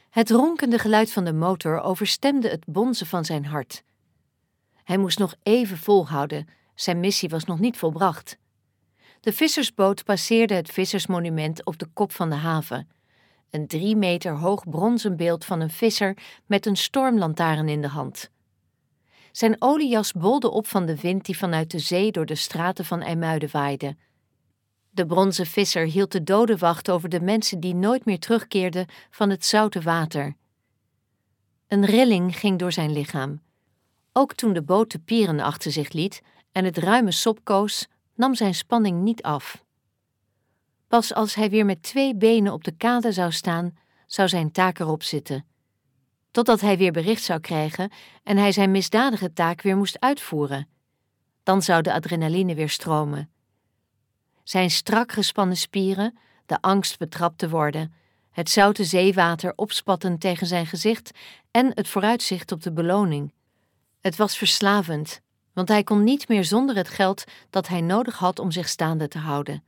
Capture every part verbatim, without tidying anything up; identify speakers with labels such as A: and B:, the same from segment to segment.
A: Het ronkende geluid van de motor overstemde het bonzen van zijn hart. Hij moest nog even volhouden, zijn missie was nog niet volbracht. De vissersboot passeerde het vissersmonument op de kop van de haven. Een drie meter hoog bronzen beeld van een visser met een stormlantaarn in de hand. Zijn oliejas bolde op van de wind die vanuit de zee door de straten van IJmuiden waaide. De bronzen visser hield de dodenwacht over de mensen die nooit meer terugkeerden van het zoute water. Een rilling ging door zijn lichaam. Ook toen de boot de pieren achter zich liet en het ruime sop koos, nam zijn spanning niet af. Pas als hij weer met twee benen op de kade zou staan, zou zijn taak erop zitten. Totdat hij weer bericht zou krijgen en hij zijn misdadige taak weer moest uitvoeren. Dan zou de adrenaline weer stromen. Zijn strak gespannen spieren, de angst betrapt te worden, het zoute zeewater opspattend tegen zijn gezicht en het vooruitzicht op de beloning. Het was verslavend, want hij kon niet meer zonder het geld dat hij nodig had om zich staande te houden.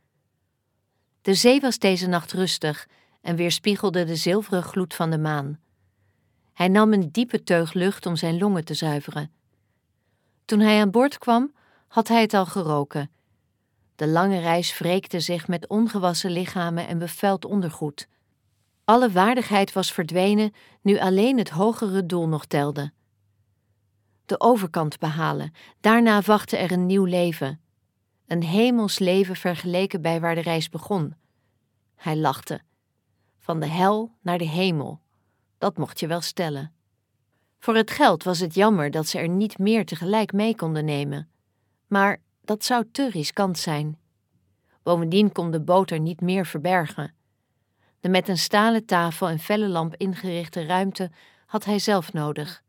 A: De zee was deze nacht rustig en weerspiegelde de zilveren gloed van de maan. Hij nam een diepe teug lucht om zijn longen te zuiveren. Toen hij aan boord kwam, had hij het al geroken. De lange reis wreekte zich met ongewassen lichamen en bevuild ondergoed. Alle waardigheid was verdwenen, nu alleen het hogere doel nog telde. De overkant behalen, daarna wachtte er een nieuw leven. Een hemels leven vergeleken bij waar de reis begon. Hij lachte. Van de hel naar de hemel. Dat mocht je wel stellen. Voor het geld was het jammer dat ze er niet meer tegelijk mee konden nemen. Maar dat zou te riskant zijn. Bovendien kon de boot er niet meer verbergen. De met een stalen tafel en felle lamp ingerichte ruimte had hij zelf nodig.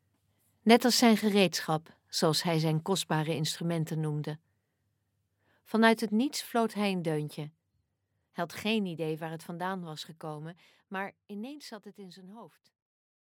A: Net als zijn gereedschap, zoals hij zijn kostbare instrumenten noemde. Vanuit het niets floot hij een deuntje. Hij had geen idee waar het vandaan was gekomen, maar ineens zat het in zijn hoofd.